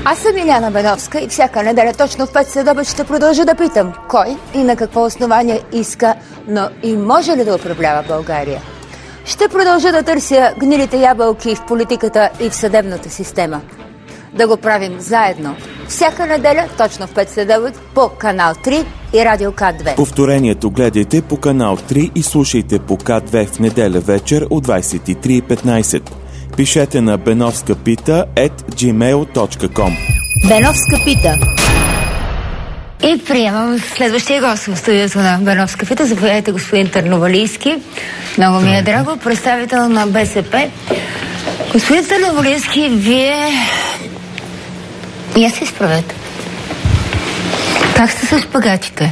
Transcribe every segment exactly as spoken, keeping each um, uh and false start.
Аз съм Иляна Беновска и всяка неделя точно в пет следобед ще продължа да питам кой и на какво основание иска, но и може ли да управлява България. Ще продължа да търся гнилите ябълки в политиката и в съдебната система. Да го правим заедно. Всяка неделя точно в пет следобед по канал три и радио К две. Повторението гледайте по канал три и слушайте по К две в неделя вечер от двадесет и три и петнадесет. Пишете на benovskapita ет джимейл точка ком. Беновска пита. И приемам следващия гост в студиото на Беновска пита. Заповядайте, господин Търновалийски. Много ми е драго. Представител на БСП. Господин Търновалийски, вие... Я се изправете. Как сте с шпагатите?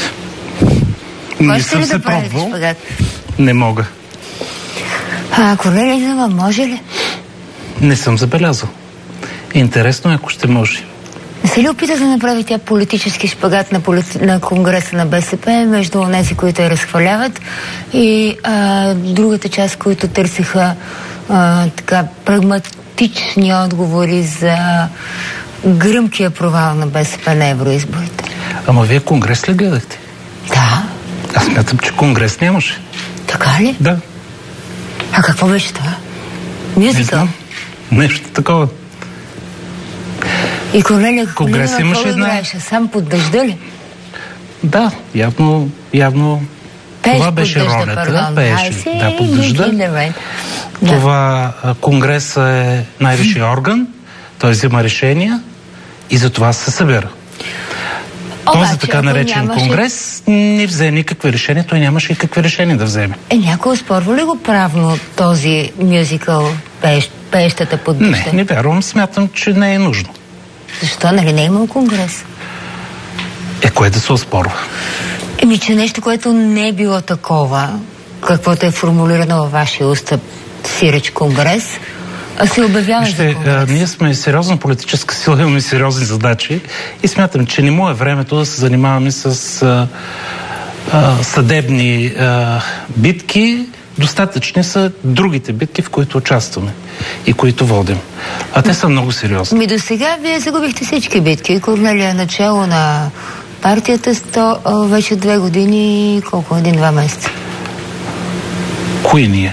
Не съм се пробвал. Не мога. А Корнелия Нинова може ли? Не съм забелязал. Интересно, ако ще може. Не се ли опита да направи тя политически шпагат на, полити... на Конгреса на БСП между онези, които я разхваляват, и а, другата част, които търсиха а, така прагматични отговори за гръмкия провал на БСП на евроизборите? Ама вие Конгрес ли гледахте? Да. Аз смятам, че Конгрес нямаше. Така ли? Да. А какво беше това? Мюзикъл? Нещо такова. И Корнелия Конгрес имаше една... играеше? Сам под дъжда ли? Да, явно, явно Пееш това беше дъжда, ролята. Пардон. Пееше, I да, под дъжда. Да. Това Конгрес е най-висшия орган, той взима решения и за това се събира. Този така наречен нямаше... Конгрес не взе никакви решения, той нямаше и какви решения да вземе. Е, някой оспорва ли го правно този мюзикъл пеещ, Пеещата под дъжда? Не, не вярвам, смятам, че не е нужно. Защо? Нали не е имал Конгрес? Е, кое да се оспорва? Еми, че нещо, което не е било такова, каквото е формулирано във вашия устав, сиреч Конгрес, а се обявява Вижте, за Конгрес. Ние сме сериозна политическа сила, имаме сериозни задачи и смятам, че не му е времето да се занимаваме с а, а, съдебни а, битки. Достатъчни са другите битки, в които участваме и които водим. А те са много сериозни. Ми до сега вие загубихте всички битки. Корнелия начало на партията сто, вече две години, колко? Един-два месеца. Кои ние?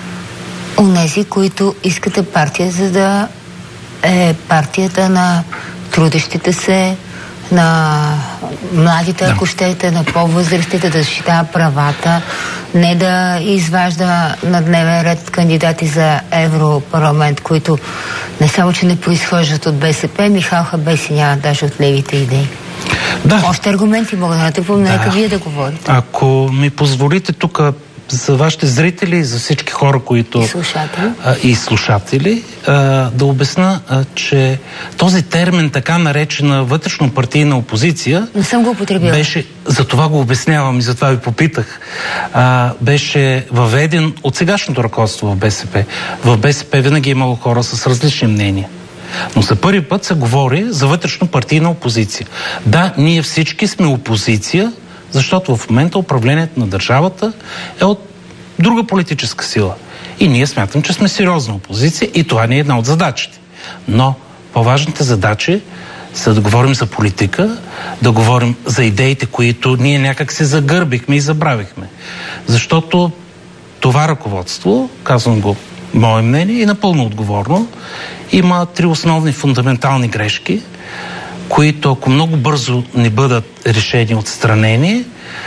Онези, които искате партия, за да е партията на трудещите се, на младите, да. Ако щете, на по-възрастите, да защитава правата, не да изважда на дневен ред кандидати за Европарламент, които не само, че не произхождат от БСП, Михал Хабеси няма даже от левите идеи. Да. Още аргументи мога да натрупам, да. Нека вие да говорите. Ако ми позволите тук за вашите зрители и за всички хора, които... И слушатели. А, и слушатели, а, да обясна, а, че този термин, така наречена вътрешно-партийна опозиция... Не съм го употребила. Беше, за това го обяснявам и за това ви попитах. А, беше въведен от сегашното ръководство в БСП. В БСП винаги е имало хора с различни мнения. Но за първи път се говори за вътрешно-партийна опозиция. Да, ние всички сме опозиция, защото в момента управлението на държавата е от друга политическа сила. И ние смятам, че сме сериозна опозиция и това не е една от задачите. Но по-важните задачи са да говорим за политика, да говорим за идеите, които ние някак се загърбихме и забравихме. Защото това ръководство, казвам го мое мнение и напълно отговорно, има три основни фундаментални грешки, които ако много бързо не бъдат решени, отстранени,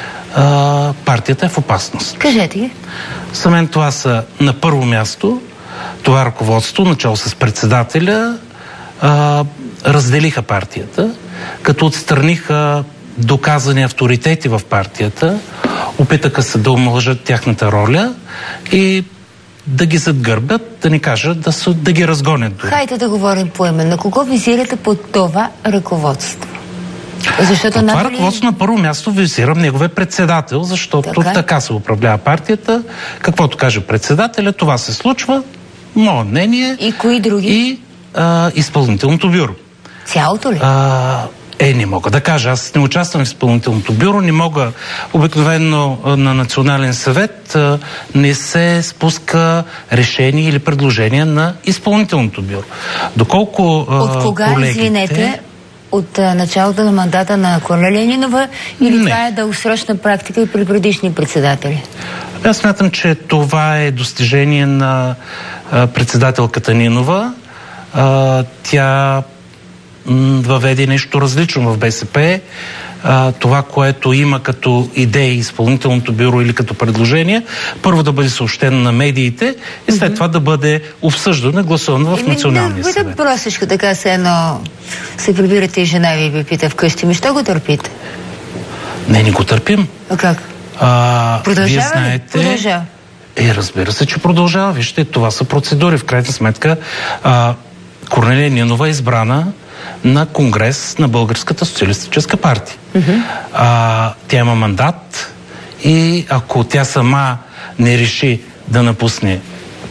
а, партията е в опасност. Кажете ги. За мен това са на първо място, това ръководство, начало с председателя, а, разделиха партията, като отстраниха доказани авторитети в партията, опитаха се да омалжат тяхната роля и да ги задгърбят, да ни кажат, да, са, да ги разгонят. Дори. Хайде да говорим поименно. Кого визирате под това ръководство? Защото това надали... ръководство на първо място визирам неговия председател, защото така, така се управлява партията. Каквото каже председателя, това се случва. Мое мнение. И кои други? И а, изпълнителното бюро. Цялото ли? А, Е, не мога да кажа. Аз не участвам в изпълнителното бюро, не мога. Обикновено на Национален съвет не се спуска решение или предложение на изпълнителното бюро. Доколко От кога, колегите... извинете, от а, началото на мандата на Корнелия Нинова или не. Това е дългосрочна практика и при предишни председатели? Аз смятам, че това е достижение на а, председателката Нинова. А, тя м, въведе нещо различно в БСП. А, това, което има като идеи изпълнителното бюро или като предложение, първо да бъде съобщено на медиите и след mm-hmm. това да бъде обсъждано и гласувано в Националния да, съвет. Да, простичко така се едно се прибирате и жена ви ви пита вкъщи. Ми, що го търпите? Не, не го търпим. А как? А, Продължава вие ли? знаете... Продължава. Е, разбира се, че продължава. Вижте, това са процедури. В крайна сметка а, Корнелия Нинова е избрана на конгрес на Българската социалистическа партия. Mm-hmm. А, тя има мандат и ако тя сама не реши да напусне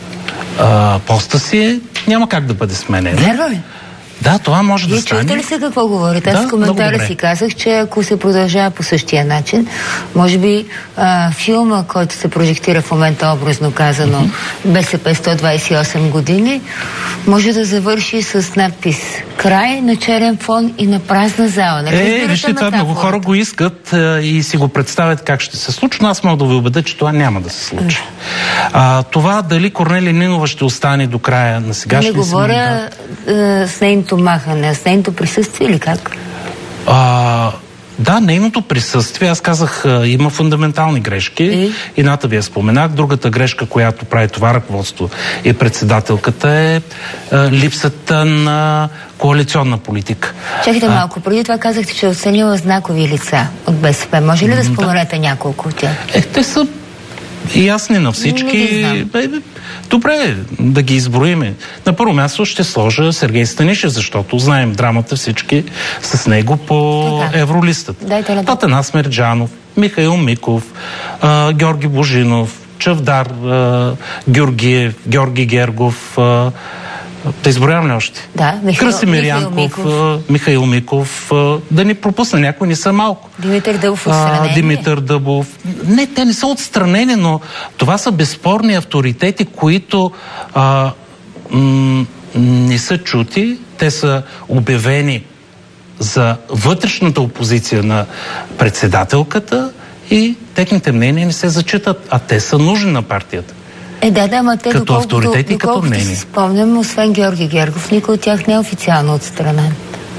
а, поста си, няма как да бъде сменена. Верно ли? Да, това може Вие да стане. чуете ли се какво говорите? Аз Да, в коментара си казах, че ако се продължава по същия начин, може би а, филма, който се прожектира в момента образно казано mm-hmm. БСП сто двадесет и осем години, може да завърши с надпис край на черен фон и на празна зала. Е, вижте, това много хора го искат а, и си го представят как ще се случи, но аз мога да ви убедя, че това няма да се случи. А, това дали Корнелия Нинова ще остане до края на сегашния Не говоря а, с нейното махане, с нейното присъствие или как? А, да, нейното присъствие, аз казах, има фундаментални грешки. И? Едната ви я споменах. Другата грешка, която прави това ръководство и председателката е а, липсата на коалиционна политика. Чакайте а, малко. Преди това казахте, че е оценила знакови лица от БСП. Може ли да споменете да. няколко от тях? Е, те са ясни на всички. Бе, добре, да ги изброиме. На първо място ще сложа Сергей Станишев, защото знаем драмата всички с него по така. Евролистата. Атанас Мерджанов, Михаил Миков, а, Георги Божинов, Чавдар а, Георгиев, Георги Гергов, а, да изброявам ли още? Да, Михаил, Красимир Янков, Михаил, Михаил Миков, да не пропусна някой, не са малко. Димитър Дъбов отстранен. Димитър Дъбов. Не, те не са отстранени, но това са безспорни авторитети, които а, м- не са чути. Те са обявени за вътрешната опозиция на председателката и техните мнения не се зачитат, а те са нужни на партията. Е, да, да, ма те, като доколкото, авторитет и като мнение. Си спомням, освен Георги Гергов, никой от тях не е официално отстранен.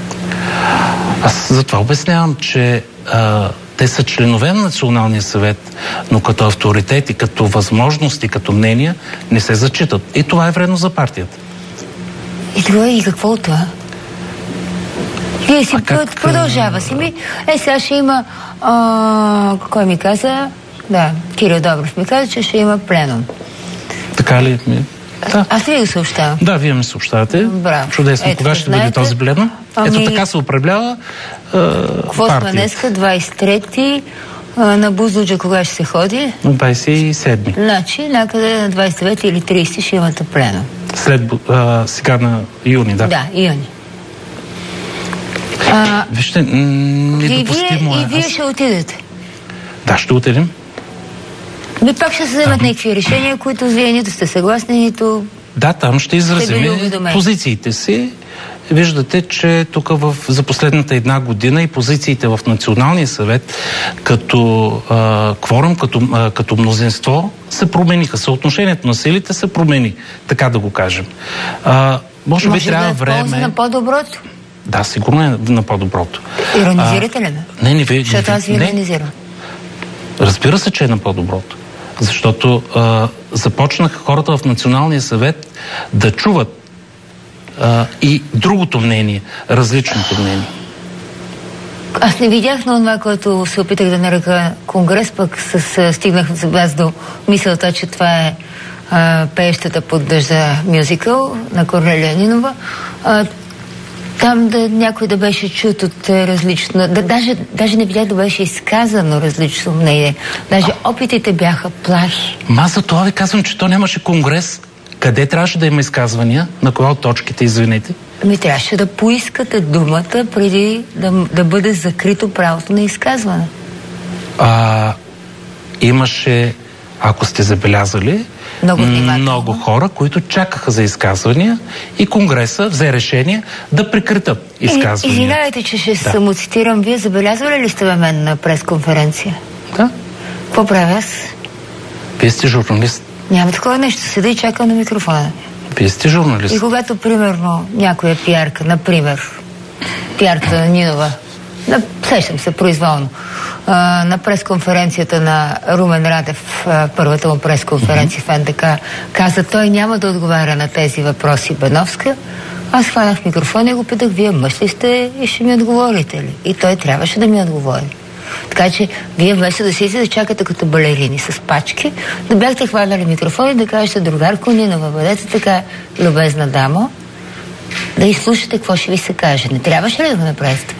Аз затова обяснявам, че а, те са членове на Националния съвет, но като авторитети, като възможности, като мнения, не се зачитат. И това е вредно за партията. И това и какво от това? Вие си как... продължава си ми. Е, сега ще има... А, кой ми каза? Да, Кирил Добрев ми каза, че ще има пленум. Така ли? Да. Аз ли го съобщавам? Да, вие ми съобщавате. Браво. Чудесно. Ето, кога ще знаете, бъде този пленум? Ами... Ето така се управлява Какво сме днеска? двадесет и трети на Бузлуджа кога ще се ходи? На двадесет и седми. Значи, някъде на двадесет и девети или тридесети ще имате пленум. След а, сега на юни, да. Да, юни. А, Вижте, недопустимо е. И вие аз... ще отидете? Да, ще отидем. Ми пак ще се вземат някакви решения, които вие нито сте съгласни, нито... Да, там ще изразим позициите си. Виждате, че тук в, за последната една година и позициите в Националния съвет като а, кворум, като, а, като мнозинство се промениха. Съотношението на силите се промени, така да го кажем. А, може, може би трябва да е време... полза на по-доброто? Да, сигурно е на по-доброто. Иронизирате ли ме? Не, не ви... Защото аз ви иронизирам. Разбира се, че е на по-доброто. Защото а, започнаха хората в Националния съвет да чуват а, и другото мнение, различното мнение. Аз не видях на това, което се опитах да нарека конгрес, пък с, стигнах с вас до мисълта, че това е а, пеещата под дъжда мюзикъл на Корнелия Нинова. А, там да някой да беше чут от различно, да, даже, даже не видях да беше изказано различно мнение. Даже опитите бяха плахи. Ма за това ви казвам, че то нямаше конгрес. Къде трябваше да има изказвания? На коя от точките, извините? Ами трябваше да поискате думата преди да, да бъде закрито правото на изказване. А, имаше, ако сте забелязали, много, много хора, които чакаха за изказвания и Конгреса взе решение да прекратят изказвания. Извинявайте, че ще да. самоцитирам. Вие забелязвали ли сте мен на пресконференция? Да. Какво правя аз? Вие сте журналист. Няма такова нещо. Седа и чакам на микрофона. Вие сте журналист. И когато, примерно, някоя пиарка, например, пиарката на Нинова, на, сещам се произволно, а, на пресконференцията на Румен Радев, а, първата му пресконференция mm-hmm. в Н Д К, каза, той няма да отговаря на тези въпроси, Беновска. Аз хванах микрофона и го питах, вие мъж ли сте и ще ми отговорите ли? И той трябваше да ми отговори. Така че вие вместо да седите да чакате като балерини с пачки, да бяхте хванали микрофон и да кажете, другарко Нинова, бъдете така любезна дама, да изслушате какво ще ви се каже. Не трябваше ли да го направите?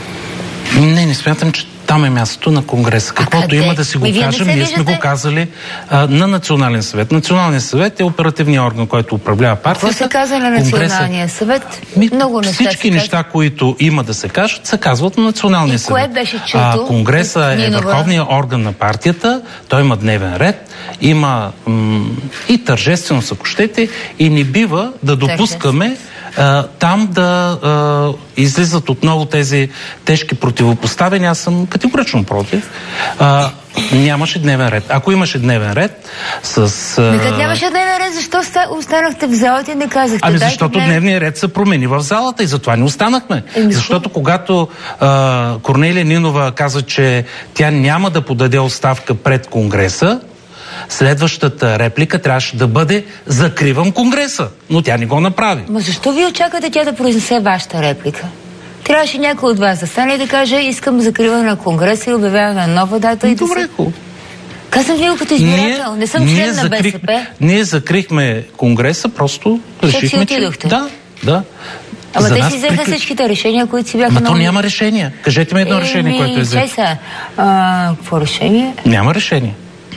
Не, не смятам, че там е мястото на Конгреса. Каквото има да си го кажем, ние сме го казали а, на Национален съвет. Националният съвет е оперативният орган, който управлява партията. Какво се казва на Националния съвет? Ми, Много неща. Всички неща, които има да се кажат, се казват на Националния и съвет. Кое беше чуто? А, Конгреса е върховният орган на партията, той има дневен ред, има м- и тържественост, ако щете, и не бива да допускаме Uh, там да uh, излизат отново тези тежки противопоставяния. Аз съм категорично против. Uh, нямаше дневен ред. Ако имаше дневен ред с... Uh... Като нямаше дневен ред, защо останахте в залата и не казахте? Ами защото дневен... дневният ред се промени в залата и затова не останахме. Еми, защото когато uh, Корнелия Нинова каза, че тя няма да подаде оставка пред Конгреса, следващата реплика трябваше да бъде закривам Конгреса, но тя не го направи. Ма защо ви очаквате тя да произнесе вашата реплика? Трябваше някой от вас да стане и да каже, искам закриване на Конгреса и обявяване на нова дата и Добре, да се... Казвам ви като избирател, не съм член на закрих, БСП. Ние закрихме Конгреса, просто решихме, че... Да, да. Ама За те нас си взеха приключ... всичките решения, които си бяха... Ама много... то няма решение. Кажете ми едно е, решение, ми... което е взето. Чай а, какво решение? Няма решение.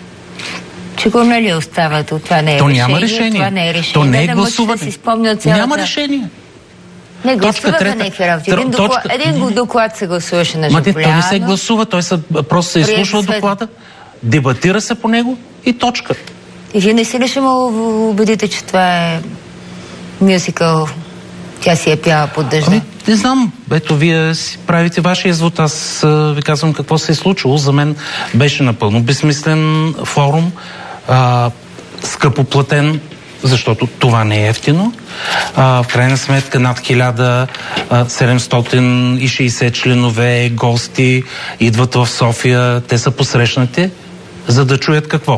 Че Корнелия остава, това не е то решение. Няма решение. Това не е решение. То не е да гласуване. Да си спомня цялата... Няма решение. Не, гласуваха някакви работи. Един, доклад, точка... един доклад се гласуваше на Жупляна. Той не се гласува, той се, просто се изслушва доклада, дебатира се по него и точка. И вие не си ли ще му убедите, че това е мюзикъл? Тя си е пяла под дъжда. Ами, не знам. Ето, вие си правите вашия извод. Аз а, ви казвам какво се е случило. За мен беше напълно безсмислен форум, а, скъпоплатен, защото това не е ефтино. А, в крайна сметка над хиляда седемстотин и шейсет членове, гости идват в София. Те са посрещнати, за да чуят какво?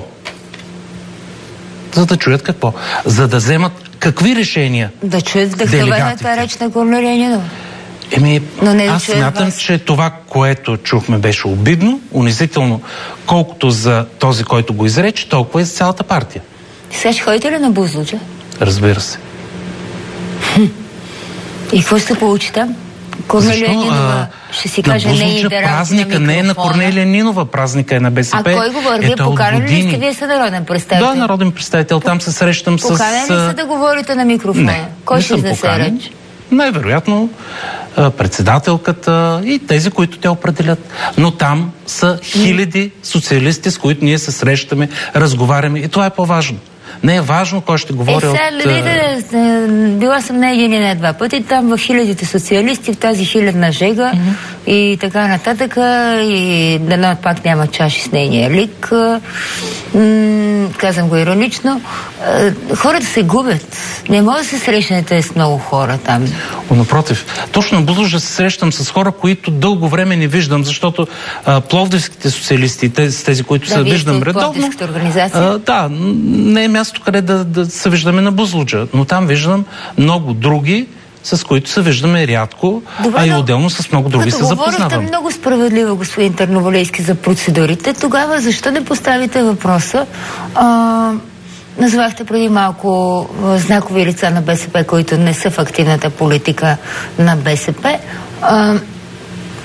За да чуят какво? За да вземат какви решения? Да чуят вдъхновената реч на Корнелия Нинова. Еми, аз смятам, че това, което чухме, беше обидно, унизително, колкото за този, който го изрече, толкова и за цялата партия. Сега ще ходите ли на Бузлуджа? Разбира се. Хм. И какво ще получи там? Корнелия Нинова ще си каже нейните работи празника не е на Корнелия Нинова, празника е на БСП. А кой говори? Вие поканали ли сте? Вие са народен представител? Да, народен представител. Там се срещам с... Поканали ли сте да говорите на микрофона? Не, кой не ще изнесе реч? Най-вероятно председателката и тези, които те определят. Но там са хиляди социалисти, с които ние се срещаме, разговаряме и това е по-важно. Не е важно кой ще говори е, от... Е, сега, била съм не един и не два пъти, там в хилядите социалисти, в тази хилядна жега mm-hmm. и така нататък, и дано пак няма чаши с нейния лик. М- казвам го иронично. Хората се губят. Не може да се срещнете с много хора там. Напротив. Точно на Бузлуджа се срещам с хора, които дълго време не виждам, защото а, пловдивските социалисти, тези, тези които да, се виждам редовно... А, да, не е място къде да, да се виждаме на Бузлуджа, но там виждам много други, с които се виждаме рядко, Добре, а и отделно с много други се запознавам. Като говорихте много справедливо, господин Търновалийски, за процедурите, тогава защо не поставите въпроса? А, назвахте преди малко знакови лица на БСП, които не са в активната политика на БСП. А,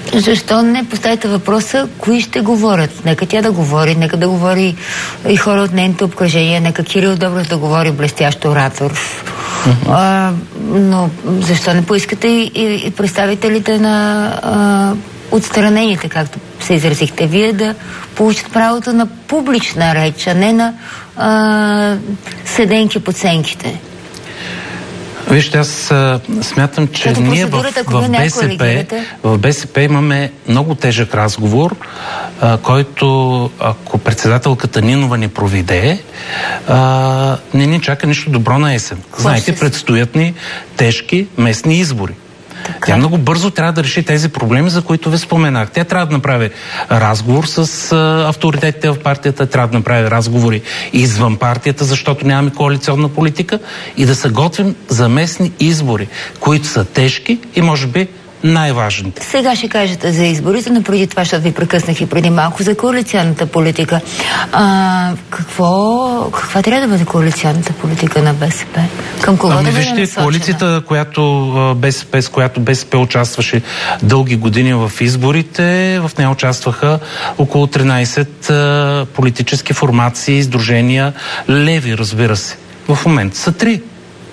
Защо не поставите въпроса, кои ще говорят? Нека тя да говори, нека да говори и хора от нейното обкръжение, нека Кирил Добрев да говори блестящ оратор. Uh-huh. А, но защо не поискате и, и, и представителите на а, отстранените, както се изразихте вие, да получат правото на публична реч, а не на а, седенки по ценките? Вижте, аз а, смятам, че Като ние в, в, БСП, в БСП имаме много тежък разговор, а, който, ако председателката Нинова не проведе, а, не ни чака нищо добро на есен. Знаете, предстоят ни тежки местни избори. Така. Тя много бързо трябва да реши тези проблеми, за които ви споменах. Тя трябва да направи разговор с а, авторитетите в партията, трябва да направи разговори извън партията, защото нямаме коалиционна политика, и да се готвим за местни избори, които са тежки и може би най-важните. Сега ще кажете за изборите, но преди това, защото ви прекъснах и преди малко, за коалиционната политика. А, какво, каква трябва да бъде коалиционната политика на БСП? Към кого ами, да бъде вижте, насочена? коалицията, която БСП, с която БСП участваше дълги години в изборите, в нея участваха около тринайсет а, политически формации, сдружения, леви, разбира се. В момента са три.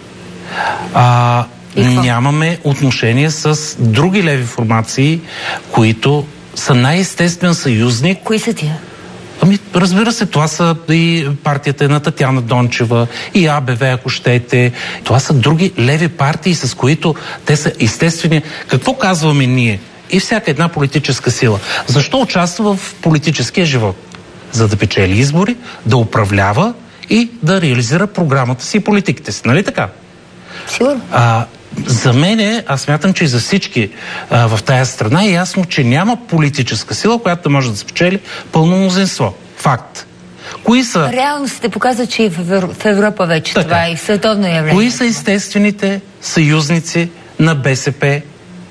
А нямаме отношение с други леви формации, които са най-естествен съюзник. Кои са тия? Ами, разбира се, това са и партията на Татяна Дончева, и А Б В, ако щете. Това са други леви партии, с които те са естествени. Какво казваме ние и всяка една политическа сила? Защо участва в политическия живот? За да печели избори, да управлява и да реализира програмата си и политиките си. Нали така? Сигурно. А, за мен, аз смятам, че и за всички а, в тая страна е ясно, че няма политическа сила, която да може да спечели пълно мнозинство. Факт. Кои са... Реалностите показват, че и в Европа вече така. Това е и световно явление. Кои са естествените съюзници на БСП?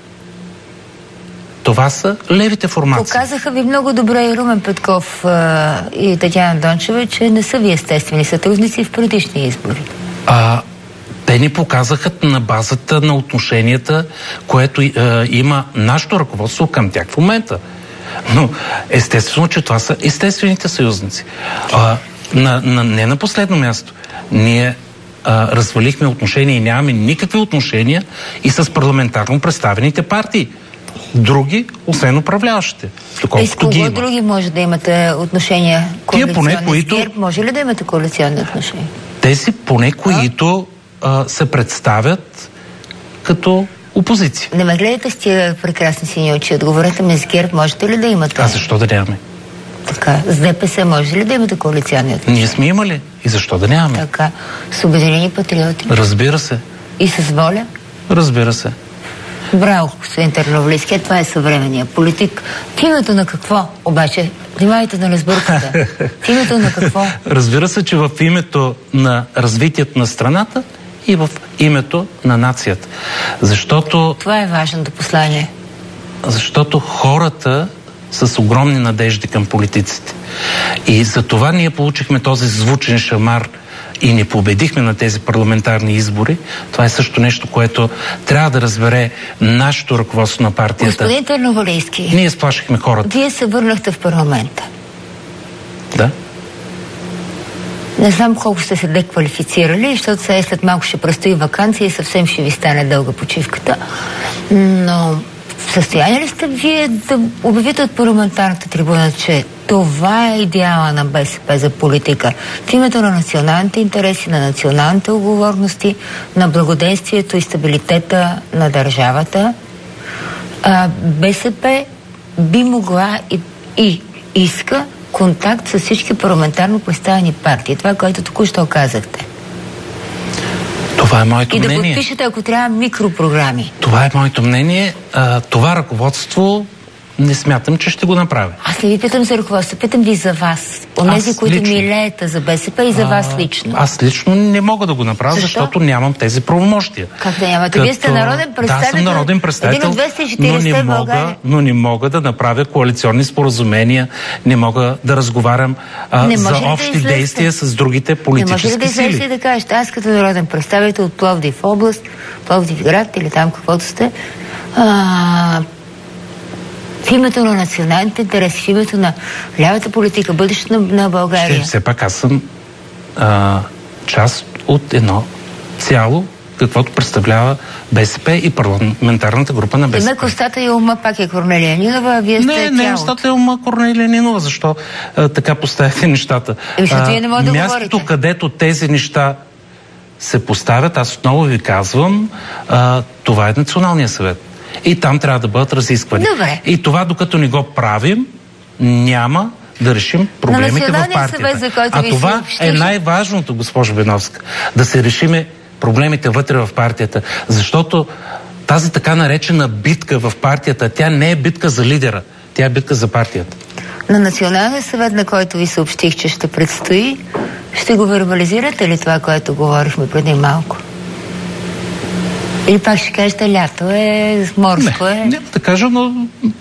Това са левите формации. Показаха ви много добре и Румен Петков а, и Татяна Дончева, че не са ви естествени сътрудници в предишни избори. А... Те ни показаха на базата на отношенията, което е, има нашето ръководство към тях в момента. Но естествено, че това са естествените съюзници. А, на, на, не на последно място. Ние а, развалихме отношения и нямаме никакви отношения и с парламентарно представените партии. Други, освен управляващите. И с кого ги други може да имате отношения коалиционни? Поне, които... С ГЕРБ може ли да имате коалиционни отношения? Тези поне, които се представят като опозиция. Не ме гледате с тия прекрасни сини очи. Отговорете ми, с ГЕРБ можете ли да имате? А защо да нямаме? Така. С Д П С може ли да имате коалиционни отношения? Ние сме имали. И защо да нямаме? Така. С Обединени патриоти? Разбира се. И с Воля? Разбира се. Браво, господин Търновлийски. Това е съвременния политик. В името на какво обаче? Внимавайте да не сбъркате. В името на какво? Разбира се, че в името на развитието на страната и в името на нацията. Защото... Това е важното послание. Защото хората са с огромни надежди към политиците. И за това ние получихме този звучен шамар и не победихме на тези парламентарни избори. Това е също нещо, което трябва да разбере нашето ръководство на партията. Господин Търновалийски, ние сплашихме хората. Вие се върнахте в парламента. Да. Не знам колко сте се деквалифицирали, защото сега след малко ще предстои ваканция и съвсем ще ви стане дълга почивката. Но в състояние ли сте вие да обявите от парламентарната трибуна, че това е идеала на БСП за политика? В името на националните интереси, на националните отговорности, на благоденствието и стабилитета на държавата, а, БСП би могла и, и иска контакт с всички парламентарно представени партии. Това, което току-що казахте. Това е моето мнение. мнение. И да подпишете, ако трябва, микропрограми. Това е моето мнение. А, това ръководство не смятам, че ще го направя. Аз не ви питам за ръководство, питам ви за вас. Онези, които лично. милеете за БСП и за а, вас лично. Аз лично не мога да го направя, Защо? защото нямам тези правомощия. Как да нямате? Като... Вие сте народен представител. Да, съм народен представител, един от двеста и четиридесет но, не мога, но не мога да направя коалиционни споразумения, не мога да разговарям а, за общи да действия с другите политически сили. Не може ли да излезете да кажете, аз като народен представител от Пловдив област, Пловдив град или там каквото сте, а, В името на националните интереси, в името на лявата политика, бъдещето на, на България. Ще, все пак аз съм а, част от едно цяло, каквото представлява БСП и парламентарната група на БСП. Демек устата и ума пак е Корнелия Нинова, а вие сте не, цялото. Не, устата и ума Корнелия Нинова. Защо а, така поставяте нещата? Е, защото вие не може да мястото, говорите. където тези неща се поставят, аз отново ви казвам, а, това е Националния съвет. И там трябва да бъдат разисквани. Добре. И това, докато не го правим, няма да решим проблемите в партията. Съвет, за който а ви това съобщих... е най-важното, госпожо Беновска. Да се решиме проблемите вътре в партията. Защото тази така наречена битка в партията, тя не е битка за лидера, тя е битка за партията. На Националния съвет, на който ви съобщих, че ще предстои, ще го вербализирате ли това, което говорихме преди малко? Или пак ще кажете, лято е, морско не, е? Не, да кажа, но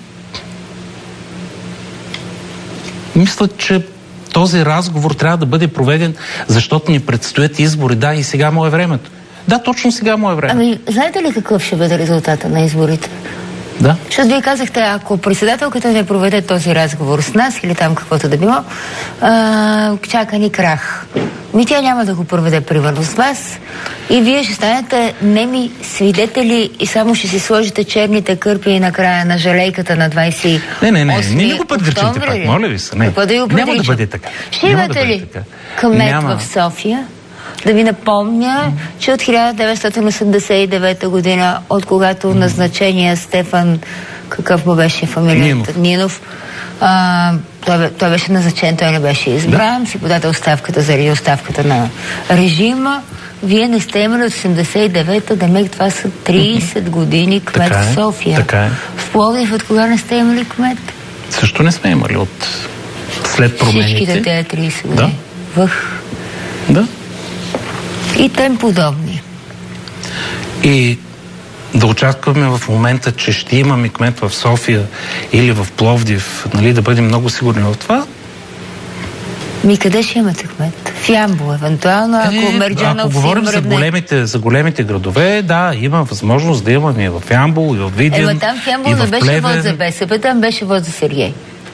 мисля, че този разговор трябва да бъде проведен, защото ни предстоят избори. Да, и сега му е времето. Да, точно сега му е времето. Ами, знаете ли какъв ще бъде резултата на изборите? Да. Защото вие казахте, ако председателката не проведе този разговор с нас или там каквото да било, а, чака ни крах. Ми тя няма да го проведе примерно с вас и вие ще станете неми свидетели и само ще си сложите черните кърпи на края на жалейката на двадесет и осми Не, не, не, не, не го подгречите пак, моля ви се. Не. Какво да го Няма да бъде така. Ще имате ли кмет в София? Да ви напомня, че от хиляда деветстотин осемдесет и девета година, от когато назначения Стефан, какъв му беше фамилията? Нинов. Нинов а, той, той беше назначен, той не беше избран, да. Си подаде оставката заради оставката на режима. Вие не сте имали от осемдесет и девета, да мек това са тридесет години кмет в София. Така е. В Пловдив от кога не сте имали кмет? Също не сме имали от след промените. Всичките тези тридесет години. Да. Въх. Да. И тем подобни. И да очакваме в момента, че ще имаме кмет в София или в Пловдив, нали, да бъдем много сигурни в това. Ми къде ще имате кмет? В Ямбол, евентуално, ако е, Мерджанов ако говорим за големите, за големите градове, да, има възможност да имаме и в Ямбол, и в Видин, Ема там в Ямбол и не в беше Плевен. вод за БСП, там беше вод за Сергей.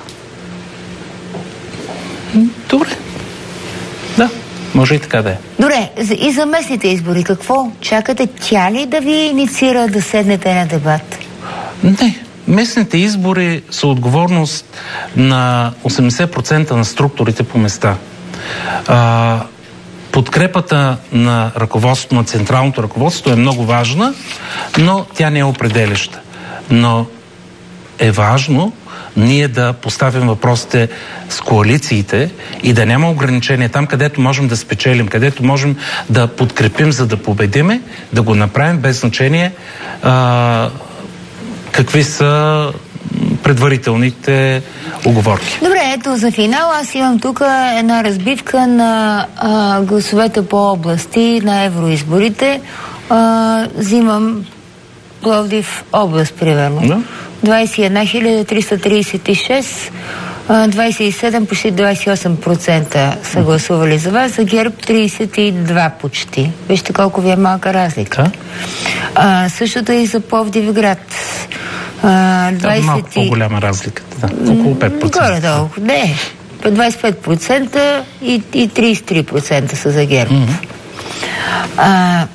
Добре. Да, може и така да е. Добре, и за местните избори, какво? Чакате тя ли да ви инициира да седнете на дебат? Не. Местните избори са отговорност на осемдесет процента на структурите по места. А, подкрепата на ръководството, на централното ръководство е много важна, но тя не е определяща. Но е важно ние да поставим въпросите с коалициите и да няма ограничения там, където можем да спечелим, където можем да подкрепим, за да победиме, да го направим без значение а, какви са предварителните уговорки. Добре, ето за финал аз имам тук една разбивка на а, гласовете по области на евроизборите. А, взимам Пловдив област, примерно. Да. двадесет и една хиляди триста тридесет и шест, двадесет и седем, почти двадесет и осем процента са гласували за вас, за ГЕРБ тридесет и два почти. Вижте колко ви е малка разлика. Да. А, същото и за Пловдивград. А, двадесет... Малко по-голяма разлика. Да. Около пет процента. Горе-долу. Не. двадесет и пет процента и, и тридесет и три процента са за ГЕРБ. Mm-hmm. А,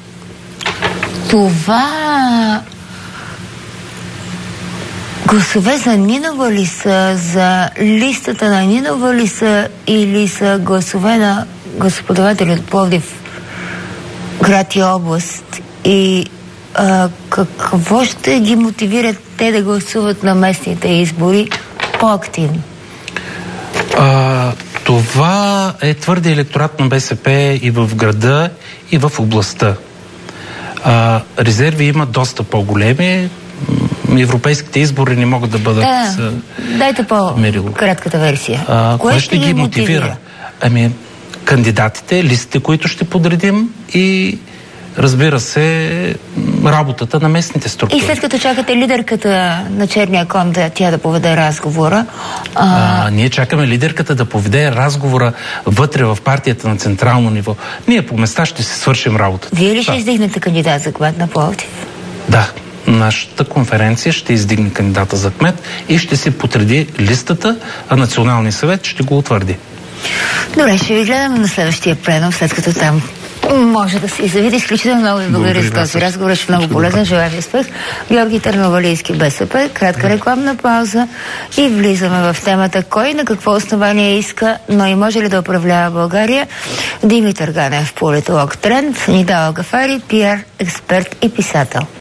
това гласове за Нинова ли са, за листата на Нинова ли са или са гласове на господаватели от Пловдив град и област? И а, какво ще ги мотивират те да гласуват на местните избори по-активно? А, това е твърде електорат на БСП и в града, и в областта. А, резерви има доста по-големи. Европейските избори не могат да бъдат... Да, дайте по-кратката версия. А, кое ще ги мотивира? мотивира? Ами, кандидатите, листите, които ще подредим и разбира се, работата на местните структури. И след като чакате лидерката на черния кон да тя да поведе разговора... А... А, ние чакаме лидерката да поведе разговора вътре в партията на централно ниво. Ние по места ще се свършим работата. Вие ли ще издигнете кандидат за кмет на Пловдив? Да. нашата конференция ще издигне кандидата за кмет и ще си потреди листата, а Националния съвет ще го утвърди. Добре, ще ви гледаме на следващия пленум, след като там може да се завиди. Изключително много ви благодаря за този разговор. Беше много полезен. Желая ви успех. Георги Търновалийски, БСП. Кратка рекламна пауза и влизаме в темата кой на какво основание иска, но и може ли да управлява България. Димитър Ганев, политолог Тренд, Нидала Гафари, пиар експерт и писател.